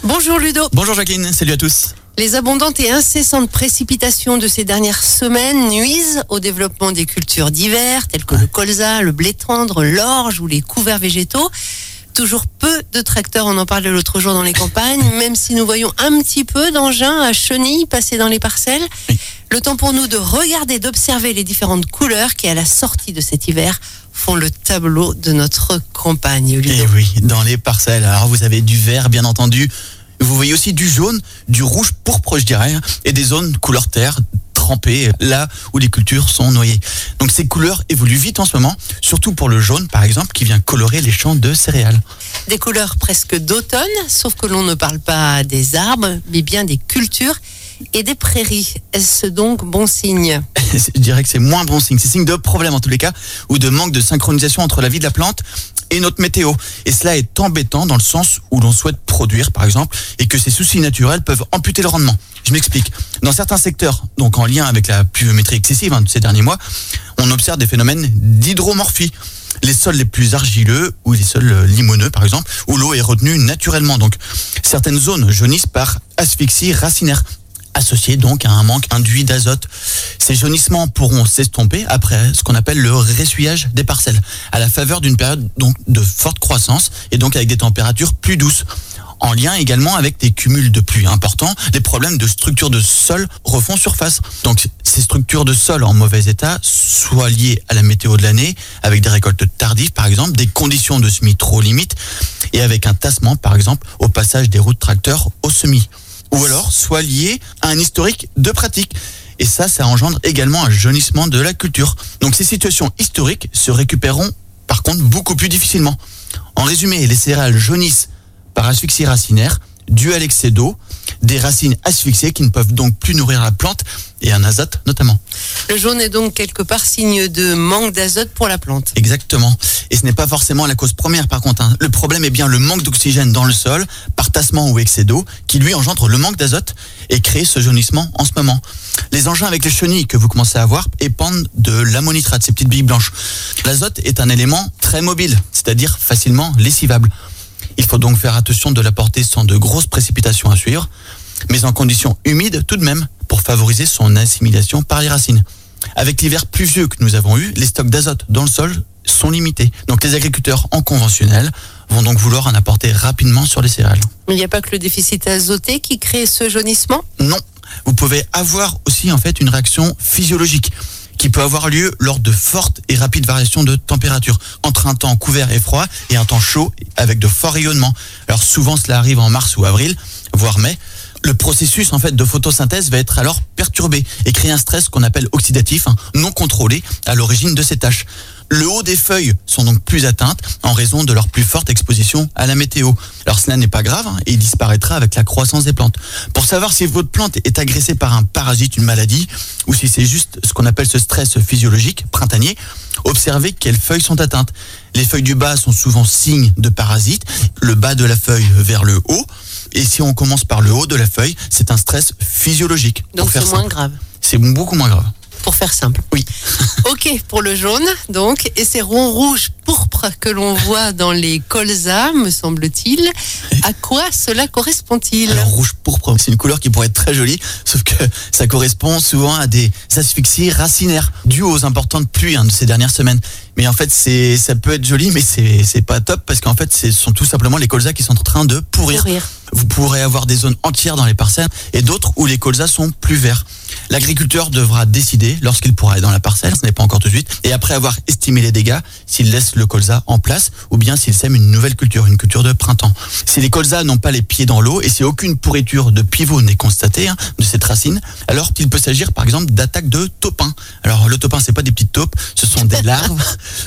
Bonjour Ludo. Bonjour Jacqueline, salut à tous. Les abondantes et incessantes précipitations de ces dernières semaines nuisent au développement des cultures d'hiver, telles que le colza, le blé tendre, l'orge ou les couverts végétaux. Toujours peu de tracteurs, on en parlait l'autre jour dans les campagnes, même si nous voyons un petit peu d'engins à chenilles passer dans les parcelles. Oui. Le temps pour nous de regarder, d'observer les différentes couleurs qui, à la sortie de cet hiver, font le tableau de notre campagne. Ludo. Et oui, dans les parcelles, alors vous avez du vert bien entendu, vous voyez aussi du jaune, du rouge pourpre je dirais, et des zones couleur terre, trempées, là où les cultures sont noyées. Donc ces couleurs évoluent vite en ce moment, surtout pour le jaune par exemple, qui vient colorer les champs de céréales. Des couleurs presque d'automne, sauf que l'on ne parle pas des arbres, mais bien des cultures et des prairies. Est-ce donc bon signe ? Je dirais que c'est moins bon signe, c'est signe de problème en tous les cas, ou de manque de synchronisation entre la vie de la plante et notre météo. Et cela est embêtant dans le sens où l'on souhaite produire par exemple, et que ces soucis naturels peuvent amputer le rendement. Je m'explique. Dans certains secteurs, donc en lien avec la pluviométrie excessive de ces derniers mois, on observe des phénomènes d'hydromorphie. Les sols les plus argileux ou les sols limoneux par exemple, où l'eau est retenue naturellement. Donc certaines zones jaunissent par asphyxie racinaire, associé donc à un manque induit d'azote. Ces jaunissements pourront s'estomper après ce qu'on appelle le ressuyage des parcelles, à la faveur d'une période donc de forte croissance et donc avec des températures plus douces. En lien également avec des cumuls de pluie importants, les problèmes de structure de sol refont surface. Donc ces structures de sol en mauvais état, soit liées à la météo de l'année, avec des récoltes tardives par exemple, des conditions de semis trop limites, et avec un tassement par exemple au passage des routes tracteurs au semis. Ou alors soit lié à un historique de pratique. Et ça engendre également un jaunissement de la culture. Donc ces situations historiques se récupéreront par contre beaucoup plus difficilement. En résumé, les céréales jaunissent par asphyxie racinaire, due à l'excès d'eau, des racines asphyxiées qui ne peuvent donc plus nourrir la plante, et un azote notamment. Le jaune est donc quelque part signe de manque d'azote pour la plante. Exactement. Et ce n'est pas forcément la cause première par contre. Le problème est bien le manque d'oxygène dans le sol, par tassement ou excès d'eau, qui lui engendre le manque d'azote et crée ce jaunissement en ce moment. Les engins avec les chenilles que vous commencez à voir épandent de l'ammonitrate, ces petites billes blanches. L'azote est un élément très mobile, c'est-à-dire facilement lessivable. Il faut donc faire attention de l'apporter sans de grosses précipitations à suivre, mais en conditions humides tout de même, pour favoriser son assimilation par les racines. Avec l'hiver pluvieux que nous avons eu, les stocks d'azote dans le sol sont limités. Donc les agriculteurs en conventionnel vont donc vouloir en apporter rapidement sur les céréales. Mais il n'y a pas que le déficit azoté qui crée ce jaunissement ? Non, vous pouvez avoir aussi en fait une réaction physiologique qui peut avoir lieu lors de fortes et rapides variations de température, entre un temps couvert et froid et un temps chaud avec de forts rayonnements. Alors souvent cela arrive en mars ou avril, voire mai. Le processus en fait de photosynthèse va être alors perturbé et créer un stress qu'on appelle oxydatif, non contrôlé à l'origine de ces tâches. Le haut des feuilles sont donc plus atteintes en raison de leur plus forte exposition à la météo. Alors cela n'est pas grave et il disparaîtra avec la croissance des plantes. Pour savoir si votre plante est agressée par un parasite, une maladie, ou si c'est juste ce qu'on appelle ce stress physiologique printanier, observez quelles feuilles sont atteintes. Les feuilles du bas sont souvent signes de parasites, le bas de la feuille vers le haut. Et si on commence par le haut de la feuille, c'est un stress physiologique. Donc c'est moins grave. C'est beaucoup moins grave. Pour faire simple. Oui. Ok, pour le jaune, donc, et ces ronds rouges pourpres que l'on voit dans les colzas, me semble-t-il, à quoi cela correspond-il ? Alors rouge pourpre, c'est une couleur qui pourrait être très jolie, sauf que ça correspond souvent à des asphyxies racinaires, dues aux importantes pluies de ces dernières semaines. Mais en fait, ça peut être joli, mais c'est pas top, parce qu'en fait, ce sont tout simplement les colzas qui sont en train de pourrir. Vous pourrez avoir des zones entières dans les parcelles et d'autres où les colzas sont plus verts. L'agriculteur devra décider lorsqu'il pourra aller dans la parcelle, ce n'est pas encore tout de suite, et après avoir estimé les dégâts, s'il laisse le colza en place ou bien s'il sème une nouvelle culture, une culture de printemps. Si les colzas n'ont pas les pieds dans l'eau et si aucune pourriture de pivot n'est constatée de cette racine, alors il peut s'agir par exemple d'attaque de taupin. Alors le taupin, c'est pas des petites taupes, ce sont des larves,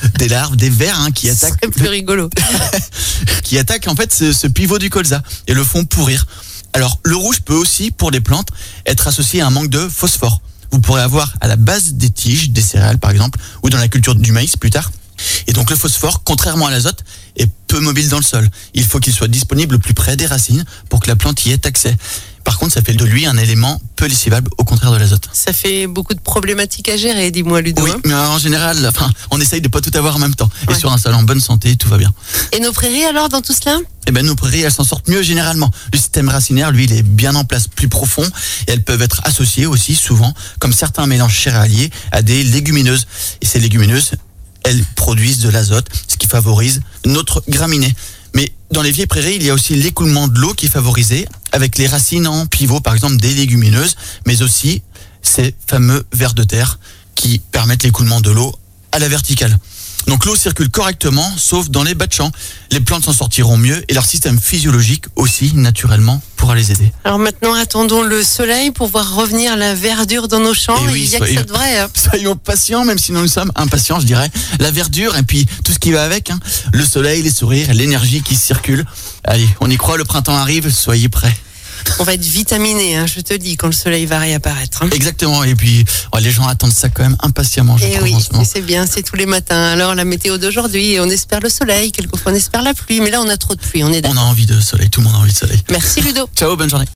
des vers qui attaquent. C'est plus rigolo. Qui attaquent en fait ce pivot du colza et le font pourrir. Alors, le rouge peut aussi, pour les plantes, être associé à un manque de phosphore. Vous pourrez avoir à la base des tiges, des céréales par exemple, ou dans la culture du maïs plus tard. Et donc le phosphore, contrairement à l'azote, est peu mobile dans le sol. Il faut qu'il soit disponible plus près des racines pour que la plante y ait accès. Par contre, ça fait de lui un élément peu lessivable, au contraire de l'azote. Ça fait beaucoup de problématiques à gérer, dis-moi Ludo. Oui, mais en général, on essaye de pas tout avoir en même temps. Ouais. Et sur un sol en bonne santé, tout va bien. Et nos prairies alors dans tout cela? Eh ben, nos prairies, elles s'en sortent mieux généralement. Le système racinaire, lui, il est bien en place, plus profond. Et elles peuvent être associées aussi, souvent, comme certains mélanges céréaliers, à des légumineuses. Et ces légumineuses, elles produisent de l'azote, ce qui favorise notre graminée. Mais dans les vieilles prairies, il y a aussi l'écoulement de l'eau qui est favorisé, avec les racines en pivot, par exemple, des légumineuses, mais aussi ces fameux vers de terre qui permettent l'écoulement de l'eau à la verticale. Donc l'eau circule correctement, sauf dans les bas de champ. Les plantes s'en sortiront mieux et leur système physiologique aussi, naturellement, pourra les aider. Alors maintenant, attendons le soleil pour voir revenir la verdure dans nos champs. Et oui, il y a que ça de vrai. Soyons patients, même si nous sommes impatients, je dirais. La verdure et puis tout ce qui va avec, le soleil, les sourires, l'énergie qui circule. Allez, on y croit, le printemps arrive, soyez prêts. On va être vitaminé, je te dis, quand le soleil va réapparaître. Exactement, et puis les gens attendent ça quand même impatiemment, je trouve, oui, en ce moment. c'est bien, c'est tous les matins. Alors la météo d'aujourd'hui, on espère le soleil, quelquefois on espère la pluie, mais là on a trop de pluie, on est d'accord. On a envie de soleil, tout le monde a envie de soleil. Merci Ludo. Ciao, bonne journée.